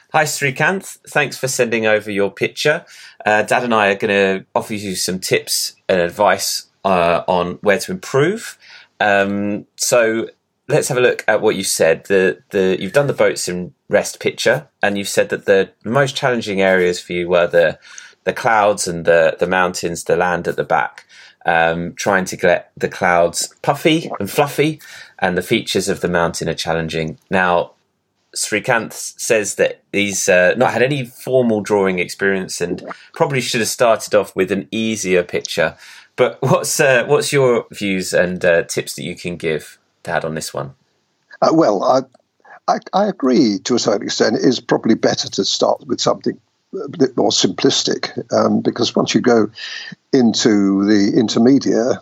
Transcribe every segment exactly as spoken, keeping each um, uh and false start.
Hi, Srikanth. Thanks for sending over your picture. Uh, Dad and I are going to offer you some tips and advice uh, on where to improve. Um, so let's have a look at what you said. The the you've done the boats in rest picture, and you've said that the most challenging areas for you were the the clouds and the the mountains, the land at the back. Um, trying to get the clouds puffy and fluffy, and the features of the mountain are challenging. Now, Srikanth says that he's uh, not had any formal drawing experience and probably should have started off with an easier picture. But what's uh, what's your views and uh, tips that you can give, Dad, on this one? Uh, well, I, I I agree to a certain extent. It is probably better to start with something a bit more simplistic, um, because once you go into the intermediate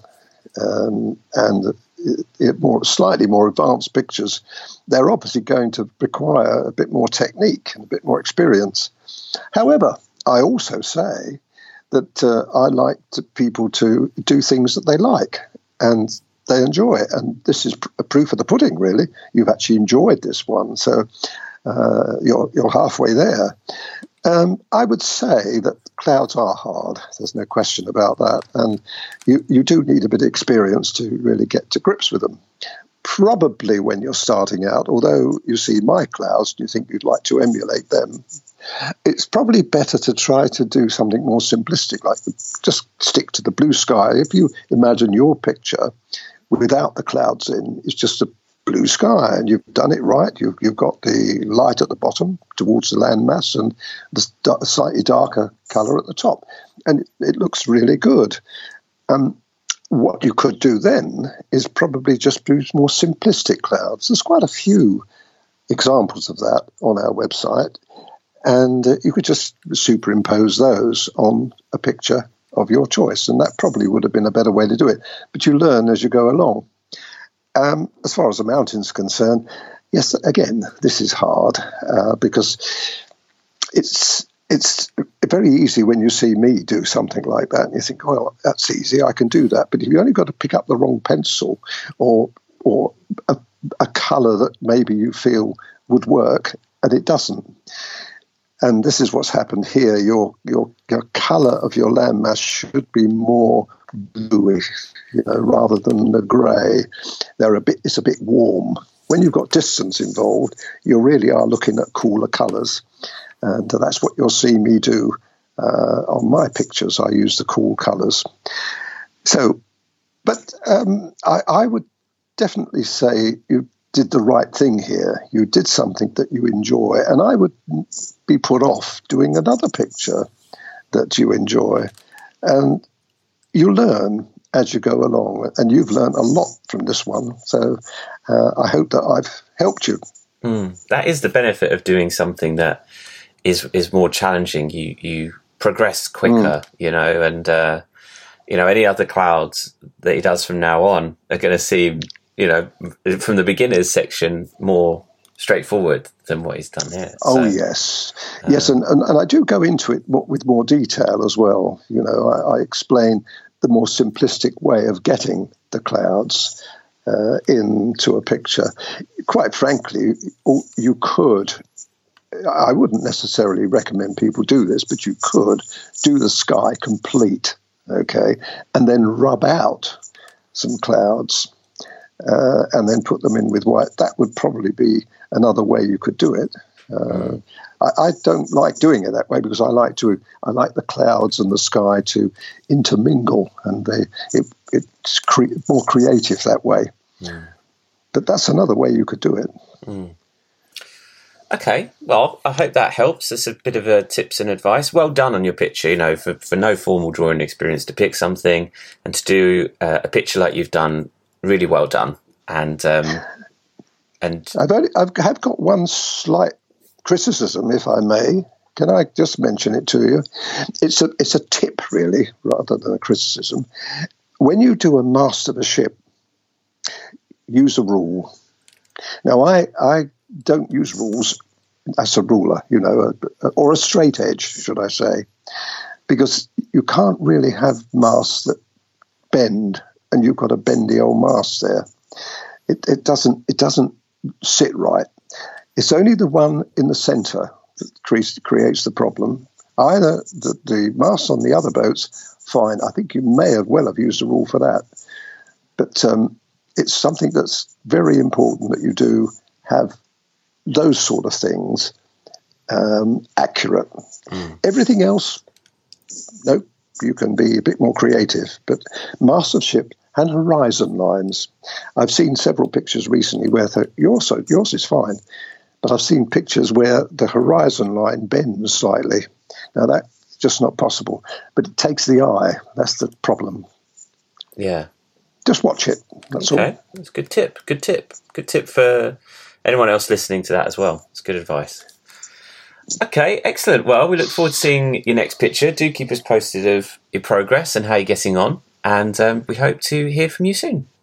um, and it, it more slightly more advanced pictures, they're obviously going to require a bit more technique and a bit more experience. However, I also say that uh, I like to, people to do things that they like and they enjoy it. And this is pr- a proof of the pudding, really. You've actually enjoyed this one, so uh, you're you're halfway there. Um, I would say that clouds are hard. There's no question about that. And you, you do need a bit of experience to really get to grips with them. Probably when you're starting out, although you see my clouds and you think you'd like to emulate them, it's probably better to try to do something more simplistic, like just stick to the blue sky. If you imagine your picture without the clouds in, it's just a blue sky, and you've done it right. You've, you've got the light at the bottom towards the landmass and the st- slightly darker colour at the top, and it, it looks really good. Um, what you could do then is probably just use more simplistic clouds. There's quite a few examples of that on our website, and uh, you could just superimpose those on a picture of your choice, and that probably would have been a better way to do it. But you learn as you go along. Um, as far as the mountains are concerned, yes, again, this is hard uh, because it's it's very easy when you see me do something like that and you think, well, that's easy, I can do that. But if you only got to pick up the wrong pencil or or a, a colour that maybe you feel would work and it doesn't. And this is what's happened here. Your your your colour of your landmass should be more bluish, you know, rather than the grey. They're a bit. It's a bit warm. When you've got distance involved, you really are looking at cooler colours, and that's what you'll see me do uh, on my pictures. I use the cool colours. So, but um, I, I would definitely say you did the right thing here. You did something that you enjoy, and I would be put off doing another picture that you enjoy. And you learn as you go along, and you've learned a lot from this one. So uh, I hope that I've helped you. Mm, that is the benefit of doing something that is is more challenging. You you progress quicker, mm. you know, and uh, you know, any other clouds that he does from now on are going to seem, you know, from the beginners section, more straightforward than what he's done here. Oh, so, yes. uh, yes, and, and, and I do go into it with more detail as well. You know, I, I explain the more simplistic way of getting the clouds uh, into a picture. Quite frankly, you could, I wouldn't necessarily recommend people do this, but you could do the sky complete, okay, and then rub out some clouds. Uh, and then put them in with white. That would probably be another way you could do it. Uh, mm. I, I don't like doing it that way because I like to. I like the clouds and the sky to intermingle, and they it, it's cre- more creative that way. Mm. But that's another way you could do it. Mm. Okay, well, I hope that helps. It's a bit of a tips and advice. Well done on your picture. You know, for for no formal drawing experience, to pick something and to do uh, a picture like you've done. Really well done, and um, and I've only, I've have got one slight criticism, if I may. Can I just mention it to you? It's a it's a tip, really, rather than a criticism. When you do a mast of a ship, use a rule. Now, I I don't use rules as a ruler, you know, or a straight edge, should I say, because you can't really have masts that bend. And you've got a bendy old mast there. It, it doesn't it doesn't sit right. It's only the one in the centre that cre- creates the problem. Either the, the masts on the other boats, fine. I think you may have well have used a rule for that. But um, it's something that's very important that you do have those sort of things um, accurate. Mm. Everything else, no, you can be a bit more creative. But mast of ship and horizon lines. I've seen several pictures recently where the, yours, yours is fine, but I've seen pictures where the horizon line bends slightly. Now, that's just not possible, but it takes the eye. That's the problem. Yeah. Just watch it. That's okay. all. That's a good tip. Good tip. Good tip for anyone else listening to that as well. It's good advice. Okay, excellent. Well, we look forward to seeing your next picture. Do keep us posted of your progress and how you're getting on. And um, we hope to hear from you soon.